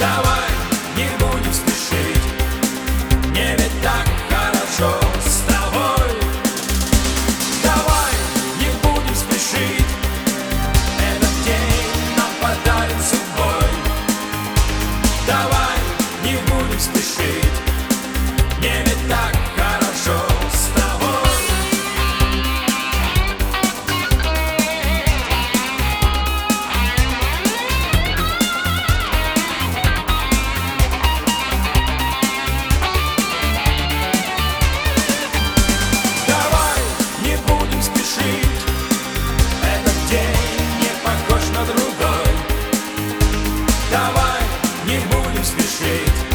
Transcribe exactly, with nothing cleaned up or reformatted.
Давай не будем спешить, мне ведь так хорошо с тобой. Давай не будем спешить, этот день нам подарен судьбой. Давай не будем спешить, мне ведь так хорошо с тобой. Давай не будем спешить, этот день не похож на другой. Давай не будем спешить.